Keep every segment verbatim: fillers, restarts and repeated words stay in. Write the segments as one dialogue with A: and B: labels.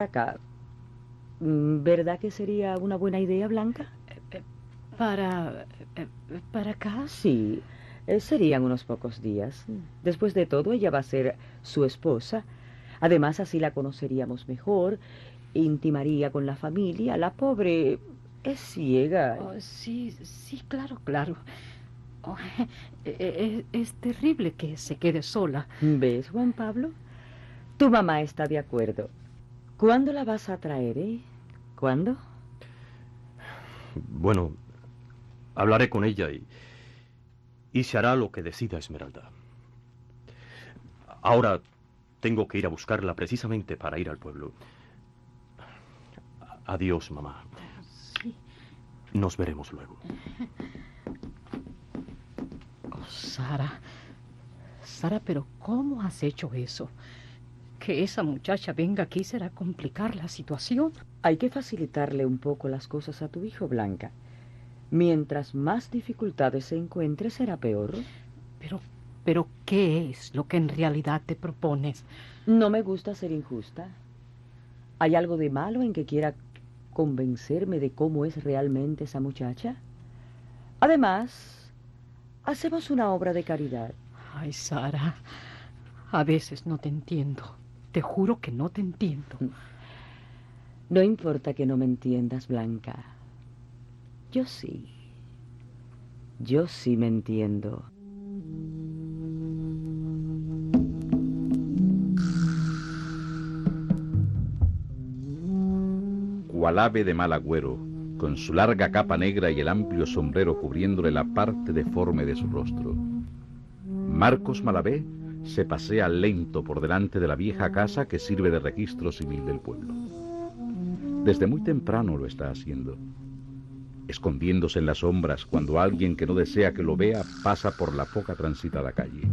A: Acá. Mm, ¿Verdad que sería una buena idea, Blanca?
B: Eh, ¿Para... eh, para acá?
A: Sí, eh, serían unos pocos días. Después de todo, ella va a ser su esposa. Además, así la conoceríamos mejor, intimaría con la familia. La pobre es ciega.
B: Oh, sí, sí, claro, claro. Oh, eh, eh, es terrible que se quede sola.
A: ¿Ves, Juan Pablo? Tu mamá está de acuerdo. ¿Cuándo la vas a traer, eh? ¿Cuándo?
C: Bueno, hablaré con ella y, y se hará lo que decida Esmeralda. Ahora tengo que ir a buscarla precisamente para ir al pueblo. Adiós, mamá.
B: Sí.
C: Nos veremos luego.
B: Oh, Sara. Sara, pero ¿cómo has hecho eso? Que esa muchacha venga aquí será complicar la situación.
A: Hay que facilitarle un poco las cosas a tu hijo, Blanca. Mientras más dificultades se encuentre, será peor.
B: Pero, pero, ¿qué es lo que en realidad te propones?
A: No me gusta ser injusta. ¿Hay algo de malo en que quiera convencerme de cómo es realmente esa muchacha? Además, hacemos una obra de caridad.
B: Ay, Sara, a veces no te entiendo. Te juro que no te entiendo.
A: No importa que no me entiendas, Blanca. Yo sí. Yo sí me entiendo.
D: Cual ave de mal agüero, con su larga capa negra y el amplio sombrero cubriéndole la parte deforme de su rostro. Marcos Malavé se pasea lento por delante de la vieja casa que sirve de registro civil del pueblo. Desde muy temprano lo está haciendo, escondiéndose en las sombras cuando alguien que no desea que lo vea pasa por la poca transitada calle.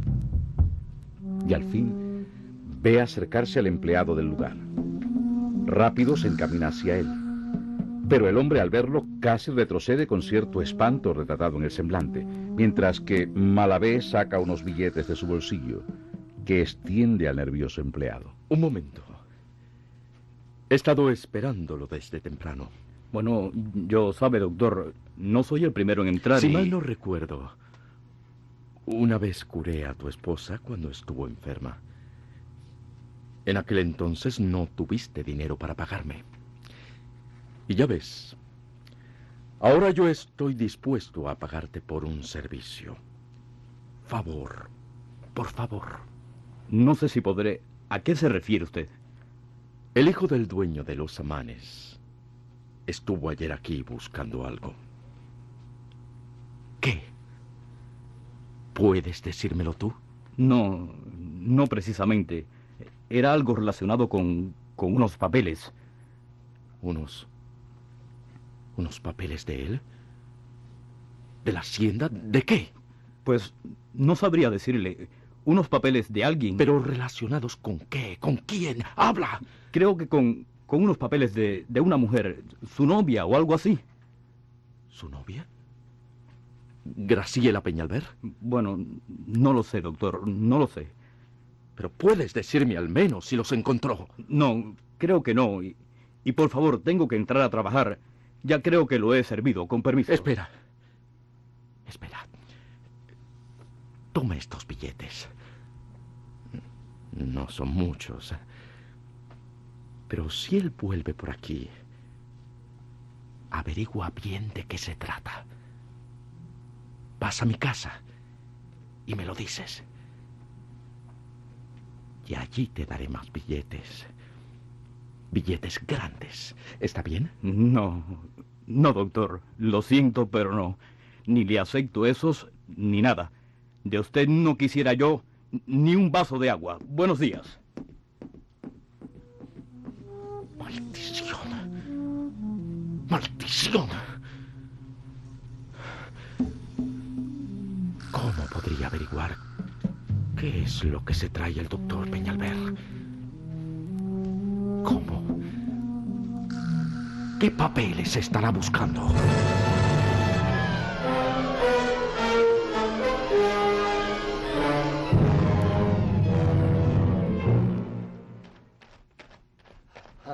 D: Y al fin ve acercarse al empleado del lugar. Rápido se encamina hacia él, pero el hombre al verlo casi retrocede con cierto espanto retratado en el semblante, mientras que Malavé saca unos billetes de su bolsillo, que extiende al nervioso empleado.
C: Un momento. He estado esperándolo desde temprano.
E: Bueno, yo sabe, doctor, no soy el primero en entrar
C: Si
E: y...
C: mal no recuerdo, una vez curé a tu esposa cuando estuvo enferma. En aquel entonces no tuviste dinero para pagarme. Y ya ves, ahora yo estoy dispuesto a pagarte por un servicio. Favor, por favor.
E: No sé si podré... ¿A qué se refiere usted?
C: El hijo del dueño de los Amanes estuvo ayer aquí buscando algo. ¿Qué? ¿Puedes decírmelo tú?
E: No, no precisamente. Era algo relacionado con, con unos papeles.
C: ¿Unos... unos papeles de él? ¿De la hacienda? ¿De qué?
E: Pues no sabría decirle. Unos papeles de alguien.
C: ¿Pero relacionados con qué? ¿Con quién? ¡Habla!
E: Creo que con, con unos papeles de, de una mujer, su novia o algo así.
C: ¿Su novia? ¿Graciela Peñalver?
E: Bueno, no lo sé, doctor, no lo sé.
C: Pero puedes decirme al menos si los encontró.
E: No, creo que no. Y, y por favor, tengo que entrar a trabajar. Ya creo que lo he servido, con permiso.
C: Espera. Espera. Toma estos billetes. No son muchos. Pero si él vuelve por aquí, averigua bien de qué se trata. Vas a mi casa y me lo dices. Y allí te daré más billetes. Billetes grandes. ¿Está bien?
E: No, no, doctor. Lo siento, pero no. Ni le acepto esos, ni nada. De usted no quisiera yo ni un vaso de agua. Buenos días.
C: Maldición. Maldición. ¿Cómo podría averiguar qué es lo que se trae el doctor Peñalver? ¿Cómo? ¿Qué papeles estará buscando?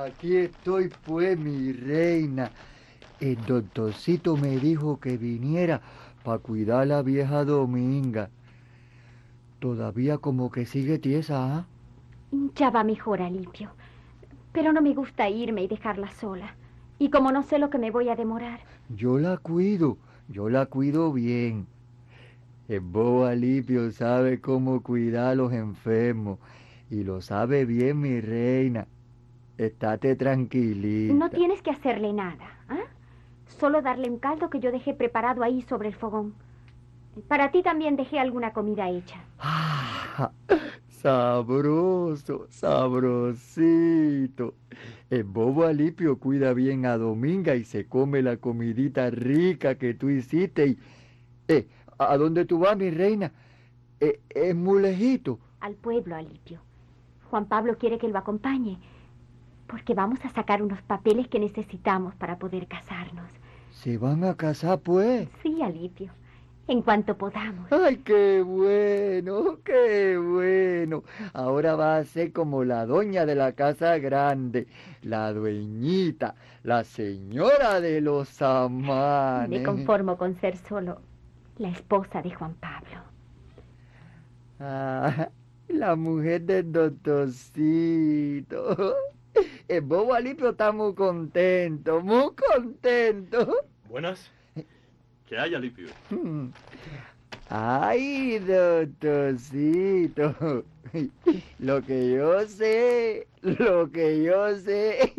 F: Aquí estoy, pues, mi reina. El doctorcito me dijo que viniera para cuidar a la vieja Dominga. Todavía como que sigue tiesa, ¿ah?
G: Ya va mejor, Alipio. Pero no me gusta irme y dejarla sola. Y como no sé lo que me voy a demorar.
F: Yo la cuido, yo la cuido bien. El bobo Alipio sabe cómo cuidar a los enfermos. Y lo sabe bien, mi reina. Estate tranquilita.
G: No tienes que hacerle nada, ¿ah? Solo darle un caldo que yo dejé preparado ahí sobre el fogón. Para ti también dejé alguna comida hecha.
F: Ah, sabroso, sabrosito. El bobo Alipio cuida bien a Dominga y se come la comidita rica que tú hiciste. Y, eh, ¿a dónde tú vas, mi reina? Eh, ¿Es muy lejito?
G: Al pueblo, Alipio. Juan Pablo quiere que lo acompañe, porque vamos a sacar unos papeles que necesitamos para poder casarnos.
F: ¿Se van a casar, pues?
G: Sí, Alipio, en cuanto podamos.
F: ¡Ay, qué bueno, qué bueno! Ahora va a ser como la doña de la casa grande, la dueñita, la señora de los amanes.
G: Me conformo con ser solo la esposa de Juan Pablo.
F: Ah, la mujer del doctorcito. El bobo Alipio está muy contento, muy contento.
C: Buenas. ¿Qué hay, Alipio?
F: Ay, doctorcito. Lo que yo sé, lo que yo sé.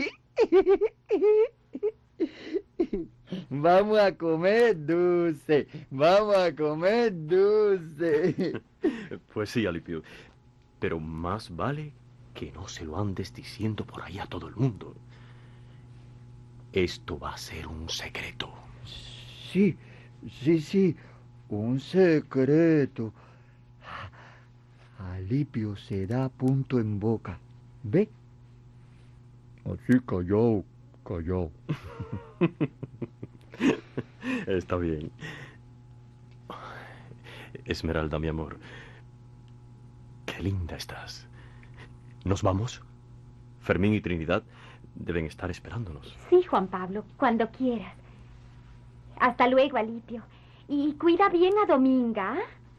F: Vamos a comer dulce, vamos a comer dulce.
C: Pues sí, Alipio. Pero más vale que no se lo andes diciendo por ahí a todo el mundo. Esto va a ser un secreto.
F: Sí, sí, sí, un secreto. Alipio se da punto en boca. ¿Ve? Así callado, callado.
C: Está bien. Esmeralda, mi amor. Qué linda estás. ¿Nos vamos? Fermín y Trinidad deben estar esperándonos.
G: Sí, Juan Pablo, cuando quieras. Hasta luego, Alipio. Y cuida bien a Dominga.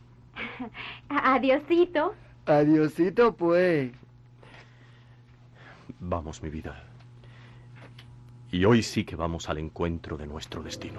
G: Adiosito.
F: Adiosito, pues.
C: Vamos, mi vida. Y hoy sí que vamos al encuentro de nuestro destino.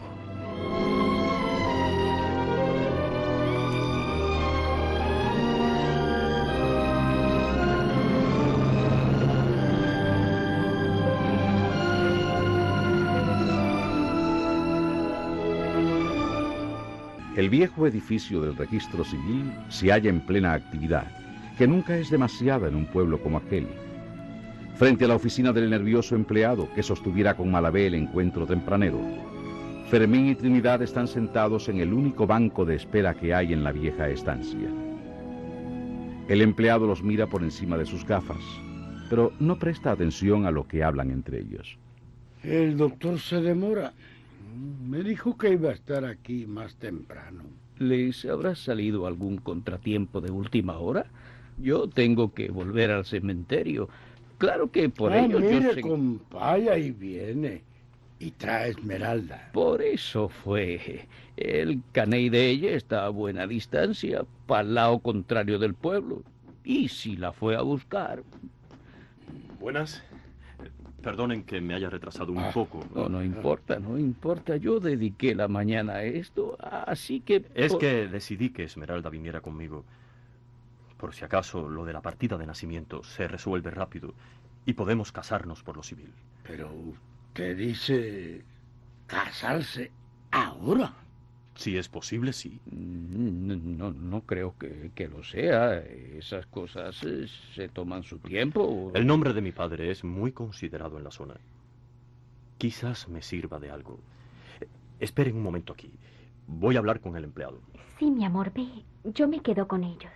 D: El viejo edificio del registro civil se halla en plena actividad, que nunca es demasiada en un pueblo como aquel. Frente a la oficina del nervioso empleado que sostuviera con Malabé el encuentro tempranero, Fermín y Trinidad están sentados en el único banco de espera que hay en la vieja estancia. El empleado los mira por encima de sus gafas, pero no presta atención a lo que hablan entre ellos.
H: El doctor se demora. Me dijo que iba a estar aquí más temprano.
E: ¿Les habrá salido algún contratiempo de última hora? Yo tengo que volver al cementerio. Claro que por
H: ah,
E: ello
H: mire,
E: yo sé...
H: compay, ahí viene. Y trae Esmeralda.
E: Por eso fue. El caney de ella está a buena distancia, para el lado contrario del pueblo. Y si la fue a buscar...
C: Buenas. Perdonen que me haya retrasado un
H: Ah,
C: poco.
E: No, no importa, no importa. Yo dediqué la mañana a esto, así que...
C: Es
E: por-
C: que decidí que Esmeralda viniera conmigo. Por si acaso lo de la partida de nacimiento se resuelve rápido y podemos casarnos por lo civil.
H: Pero usted dice casarse ahora.
C: Si es posible, sí.
E: No, no, no creo que, que lo sea. Esas cosas eh, se toman su tiempo.
C: El nombre de mi padre es muy considerado en la zona. Quizás me sirva de algo. Eh, Esperen un momento aquí. Voy a hablar con el empleado.
G: Sí, mi amor, ve. Yo me quedo con ellos.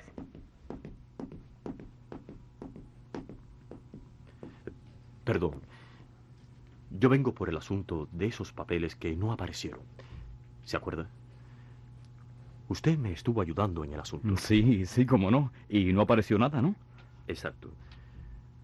C: Perdón. Yo vengo por el asunto de esos papeles que no aparecieron. ¿Se acuerda? Usted me estuvo ayudando en el asunto.
E: Sí, sí, cómo no. Y no apareció nada, ¿no?
C: Exacto.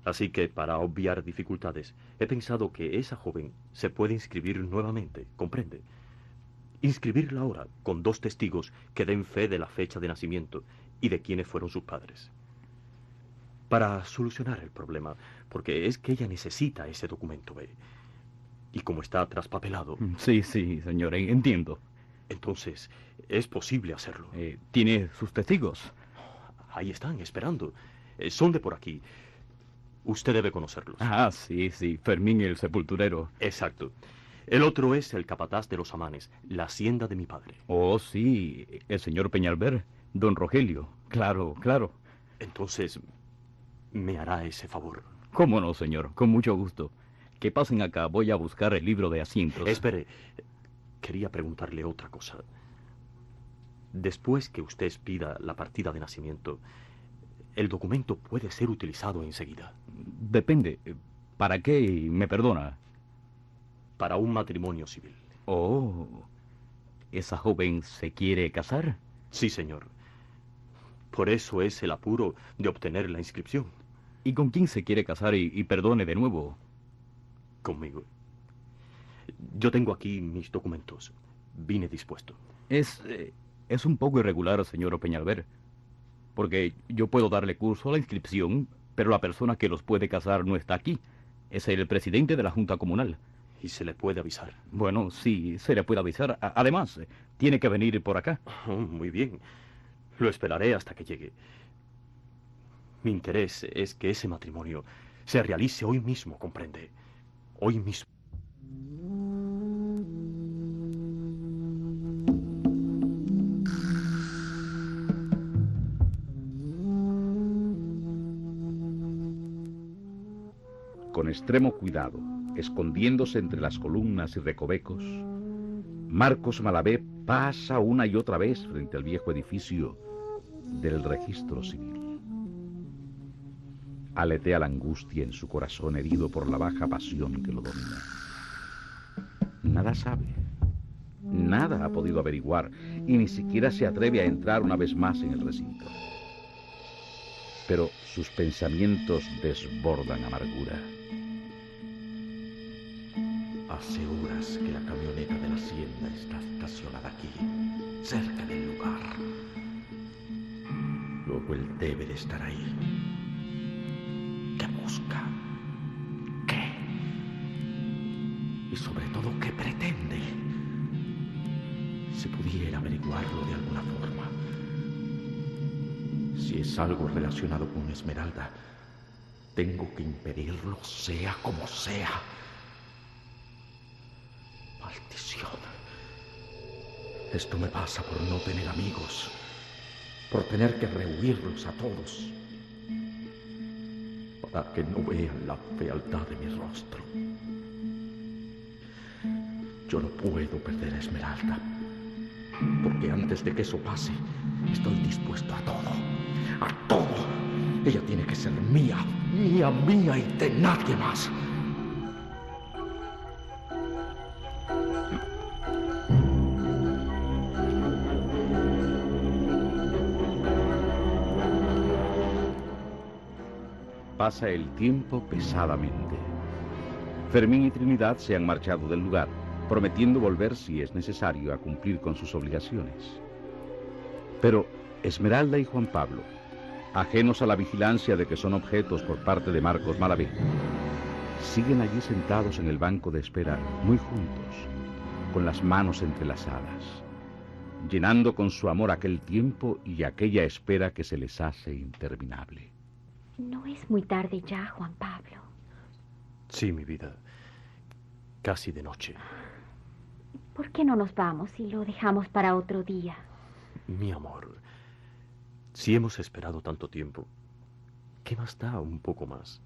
I: Así que, para obviar dificultades, he pensado que esa joven se puede inscribir nuevamente, ¿comprende? Inscribirla ahora con dos testigos que den fe de la fecha de nacimiento y de quiénes fueron sus padres. Para solucionar el problema, porque es que ella necesita ese documento, ¿ve? Y como está traspapelado...
E: Sí, sí, señor, entiendo.
I: Entonces, es posible hacerlo.
E: Eh, ¿Tiene sus testigos?
I: Ahí están, esperando. Eh, son de por aquí. Usted debe conocerlos.
E: Ah, sí, sí, Fermín el sepulturero.
I: Exacto. El otro es el capataz de los Amanes, la hacienda de mi padre.
E: Oh, sí, el señor Peñalver, don Rogelio. Claro, claro.
I: Entonces, ¿me hará ese favor?
E: ¿Cómo no, señor? Con mucho gusto. Que pasen acá, voy a buscar el libro de asientos.
I: Espere, quería preguntarle otra cosa. Después que usted pida la partida de nacimiento, el documento puede ser utilizado enseguida.
E: Depende. ¿Para qué? Me perdona.
I: Para un matrimonio civil.
E: Oh, ¿esa joven se quiere casar?
I: Sí, señor. Por eso es el apuro de obtener la inscripción.
E: ¿Y con quién se quiere casar? Y, y perdone de nuevo.
I: Conmigo. Yo tengo aquí mis documentos. Vine dispuesto.
E: Es, eh, es un poco irregular, señor Peñalver. Porque yo puedo darle curso a la inscripción, pero la persona que los puede casar no está aquí. Es el presidente de la Junta Comunal.
I: ¿Y se le puede avisar?
E: Bueno, sí, se le puede avisar. A- Además, tiene que venir por acá.
I: Oh, muy bien. Lo esperaré hasta que llegue. Mi interés es que ese matrimonio se realice hoy mismo, ¿comprende? Hoy mismo.
D: Con extremo cuidado, escondiéndose entre las columnas y recovecos, Marcos Malavé pasa una y otra vez frente al viejo edificio del registro civil. Aletea la angustia en su corazón herido por la baja pasión que lo domina. Nada sabe, nada ha podido averiguar y ni siquiera se atreve a entrar una vez más en el recinto. Pero sus pensamientos desbordan amargura.
C: Hace horas que la camioneta de la hacienda está estacionada aquí, cerca del lugar. Luego él debe de estar ahí. ¿Qué busca? ¿Qué? Y sobre todo, ¿qué pretende? Si pudiera averiguarlo de alguna forma. Si es algo relacionado con Esmeralda, tengo que impedirlo, sea como sea. Maldición. Esto me pasa por no tener amigos, por tener que rehuirlos a todos, para que no vean la fealdad de mi rostro. Yo no puedo perder a Esmeralda, porque antes de que eso pase, estoy dispuesto a todo, a todo. Ella tiene que ser mía, mía, mía y de nadie más.
D: Pasa el tiempo pesadamente. Fermín y Trinidad se han marchado del lugar, prometiendo volver si es necesario a cumplir con sus obligaciones. Pero Esmeralda y Juan Pablo, ajenos a la vigilancia de que son objetos por parte de Marcos Malavé, siguen allí sentados en el banco de espera, muy juntos, con las manos entrelazadas, llenando con su amor aquel tiempo y aquella espera que se les hace interminable.
G: No es muy tarde ya, Juan Pablo.
I: Sí, mi vida. Casi de noche.
G: ¿Por qué no nos vamos y lo dejamos para otro día?
I: Mi amor, si hemos esperado tanto tiempo, ¿qué más da un poco más?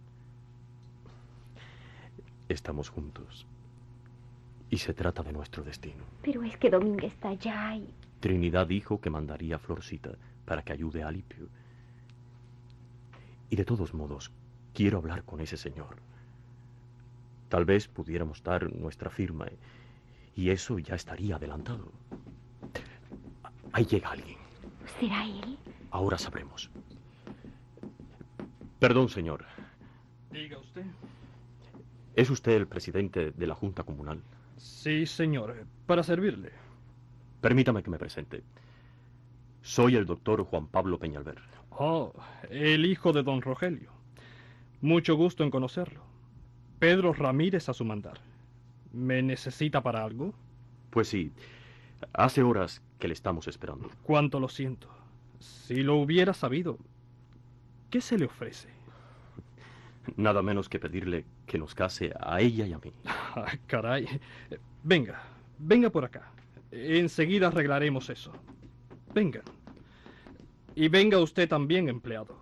I: Estamos juntos. Y se trata de nuestro destino.
G: Pero es que Dominga está allá y...
I: Trinidad dijo que mandaría a Florcita para que ayude a Alipio. Y de todos modos, quiero hablar con ese señor. Tal vez pudiéramos dar nuestra firma y eso ya estaría adelantado. Ahí llega alguien.
G: ¿Será él?
I: Ahora sabremos. Perdón, señor. ¿Es usted el presidente de la Junta Comunal?
J: Sí, señor. Para servirle.
I: Permítame que me presente. Soy el doctor Juan Pablo Peñalver.
J: Oh, el hijo de don Rogelio. Mucho gusto en conocerlo. Pedro Ramírez a su mandar. ¿Me necesita para algo?
I: Pues sí. Hace horas que le estamos esperando.
J: Cuánto lo siento. Si lo hubiera sabido, ¿qué se le ofrece?
I: Nada menos que pedirle que nos case a ella y a mí.
J: Ah, caray. Venga, venga por acá. Enseguida arreglaremos eso. Venga. Y venga usted también, empleado.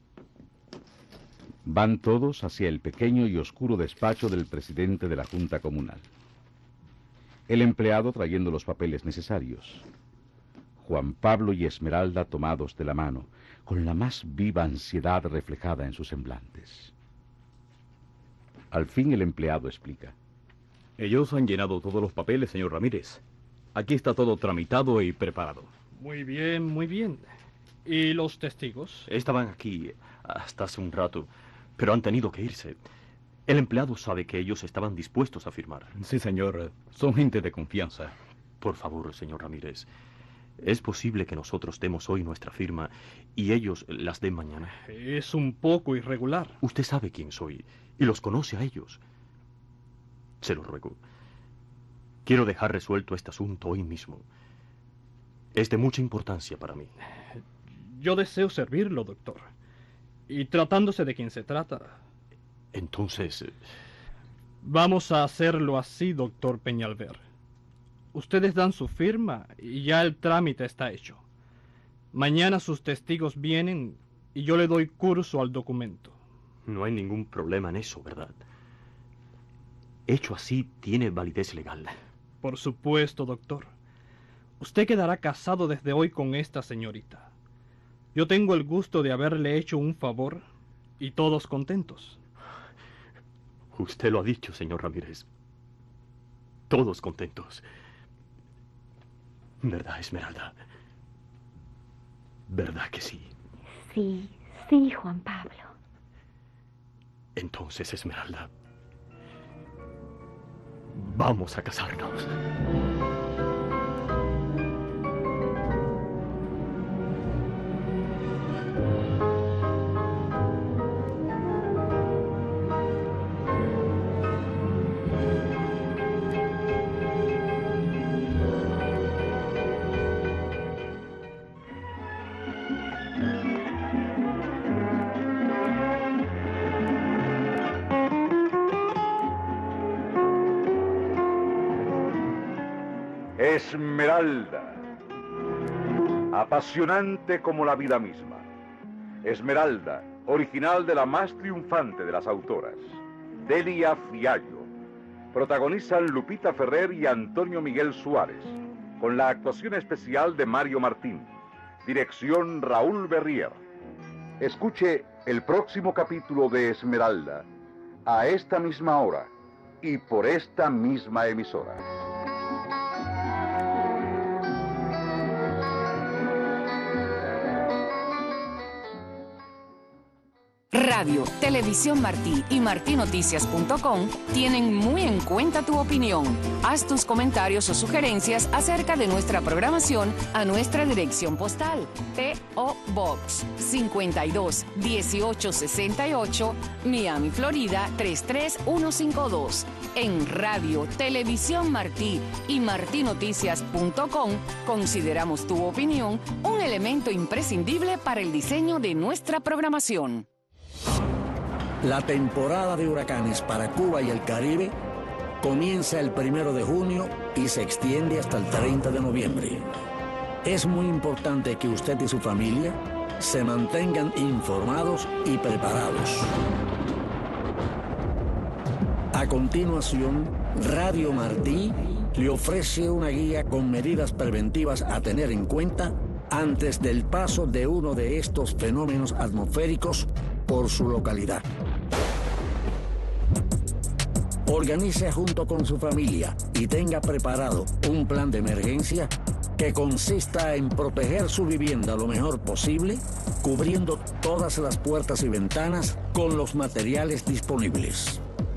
D: Van todos hacia el pequeño y oscuro despacho del presidente de la Junta Comunal. El empleado trayendo los papeles necesarios. Juan Pablo y Esmeralda tomados de la mano, con la más viva ansiedad reflejada en sus semblantes. Al fin el empleado explica.
E: Ellos han llenado todos los papeles, señor Ramírez. Aquí está todo tramitado y preparado.
J: Muy bien, muy bien. ¿Y los testigos?
I: Estaban aquí hasta hace un rato, pero han tenido que irse. El empleado sabe que ellos estaban dispuestos a firmar.
E: Sí, señor. Son gente de confianza.
I: Por favor, señor Ramírez. ¿Es posible que nosotros demos hoy nuestra firma y ellos las den mañana?
J: Es un poco irregular.
I: Usted sabe quién soy y los conoce a ellos. Se lo ruego. Quiero dejar resuelto este asunto hoy mismo. Es de mucha importancia para mí.
J: Yo deseo servirlo, doctor. Y tratándose de quien se trata...
I: Entonces...
J: Vamos a hacerlo así, doctor Peñalver. Ustedes dan su firma y ya el trámite está hecho. Mañana sus testigos vienen y yo le doy curso al documento.
I: No hay ningún problema en eso, ¿verdad? Hecho así, tiene validez legal.
J: Por supuesto, doctor. Usted quedará casado desde hoy con esta señorita. Yo tengo el gusto de haberle hecho un favor y todos contentos.
I: Usted lo ha dicho, señor Ramírez. Todos contentos. ¿Verdad, Esmeralda? ¿Verdad que sí?
G: Sí, sí, Juan Pablo.
I: Entonces, Esmeralda, vamos a casarnos.
K: Esmeralda, apasionante como la vida misma. Esmeralda, original de la más triunfante de las autoras, Delia Fiallo. Protagonizan Lupita Ferrer y Antonio Miguel Suárez, con la actuación especial de Mario Martín. Dirección Raúl Berrier. Escuche el próximo capítulo de Esmeralda, a esta misma hora y por esta misma emisora.
L: Radio, Televisión Martí y martí noticias punto com tienen muy en cuenta tu opinión. Haz tus comentarios o sugerencias acerca de nuestra programación a nuestra dirección postal. P O Box cincuenta y dos dieciocho sesenta y ocho, Miami, Florida tres tres uno cinco dos. En Radio, Televisión Martí y martí noticias punto com consideramos tu opinión un elemento imprescindible para el diseño de nuestra programación.
M: La temporada de huracanes para Cuba y el Caribe comienza el primero de junio y se extiende hasta el treinta de noviembre. Es muy importante que usted y su familia se mantengan informados y preparados. A continuación, Radio Martí le ofrece una guía con medidas preventivas a tener en cuenta antes del paso de uno de estos fenómenos atmosféricos por su localidad. Organice junto con su familia y tenga preparado un plan de emergencia que consista en proteger su vivienda lo mejor posible, cubriendo todas las puertas y ventanas con los materiales disponibles.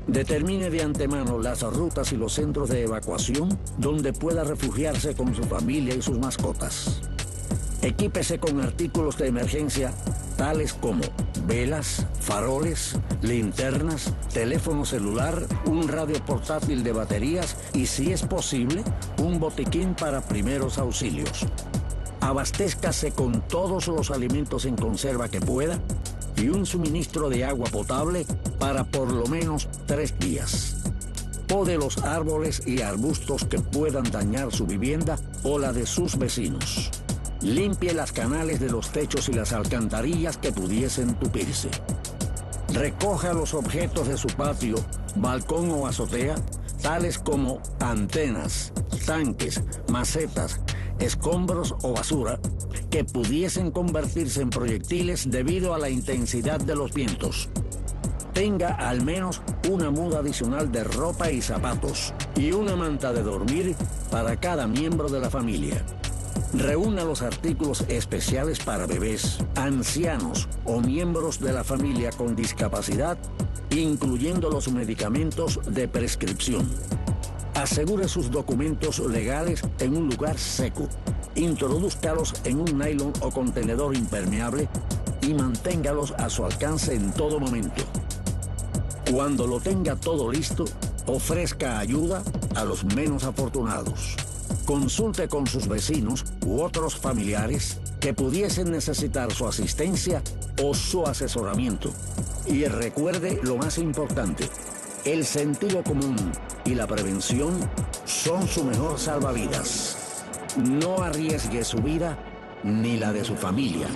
M: Determine de antemano las rutas y los centros de evacuación donde pueda refugiarse con su familia y sus mascotas. Equípese con artículos de emergencia tales como velas, faroles, linternas, teléfono celular, un radio portátil de baterías y, si es posible, un botiquín para primeros auxilios. Abastézcase con todos los alimentos en conserva que pueda y un suministro de agua potable para por lo menos tres días. Pode los árboles y arbustos que puedan dañar su vivienda o la de sus vecinos. Limpie las canales de los techos y las alcantarillas que pudiesen tupirse. Recoja los objetos de su patio, balcón o azotea, tales como antenas, tanques, macetas, escombros o basura, que pudiesen convertirse en proyectiles debido a la intensidad de los vientos. Tenga al menos una muda adicional de ropa y zapatos y una manta de dormir para cada miembro de la familia. Reúna los artículos especiales para bebés, ancianos o miembros de la familia con discapacidad, incluyendo los medicamentos de prescripción. Asegure sus documentos legales en un lugar seco. Introdúzcalos en un nylon o contenedor impermeable y manténgalos a su alcance en todo momento. Cuando lo tenga todo listo, ofrezca ayuda a los menos afortunados. Consulte con sus vecinos u otros familiares que pudiesen necesitar su asistencia o su asesoramiento. Y recuerde lo más importante: el sentido común y la prevención son su mejor salvavidas. No arriesgue su vida ni la de su familia.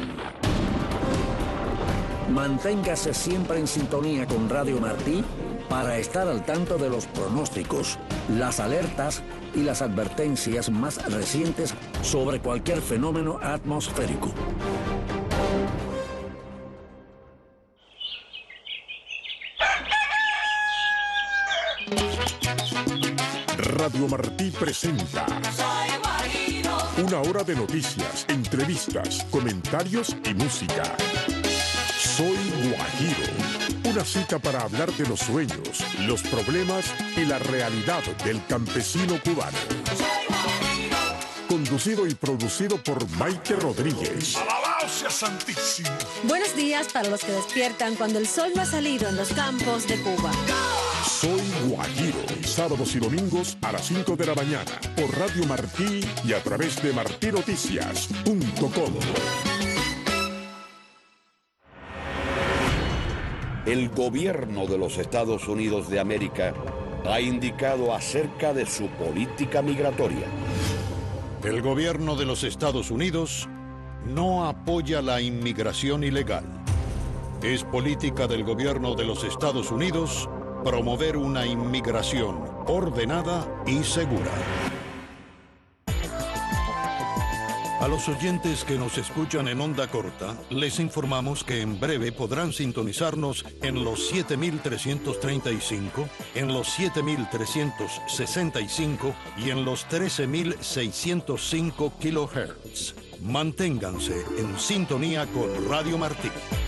M: Manténgase siempre en sintonía con Radio Martí para estar al tanto de los pronósticos, las alertas y las advertencias más recientes sobre cualquier fenómeno atmosférico.
N: Radio Martí presenta una hora de noticias, entrevistas, comentarios y música. Soy Guajiro, una cita para hablar de los sueños, los problemas y la realidad del campesino cubano. Conducido y producido por Maite Rodríguez.
O: ¡Alabado sea Santísimo!
P: Buenos días para los que despiertan cuando el sol no ha salido en los campos de Cuba.
N: Soy Guajiro, sábados y domingos a las cinco de la mañana por Radio Martí y a través de martí noticias punto com.
Q: El gobierno de los Estados Unidos de América ha indicado acerca de su política migratoria.
R: El gobierno de los Estados Unidos no apoya la inmigración ilegal. Es política del gobierno de los Estados Unidos promover una inmigración ordenada y segura. A los oyentes que nos escuchan en onda corta, les informamos que en breve podrán sintonizarnos en los siete mil trescientos treinta y cinco, en los siete mil trescientos sesenta y cinco y en los trece mil seiscientos cinco kilohertz. Manténganse en sintonía con Radio Martí.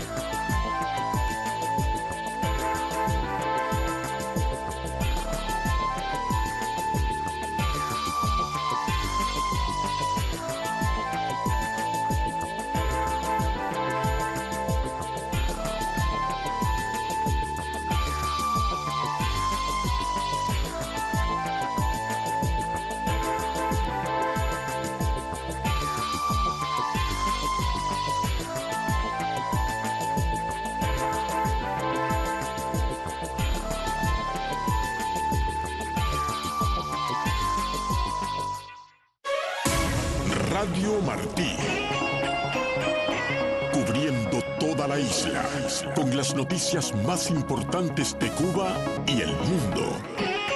N: Radio Martí, cubriendo toda la isla, con las noticias más importantes de Cuba y el mundo.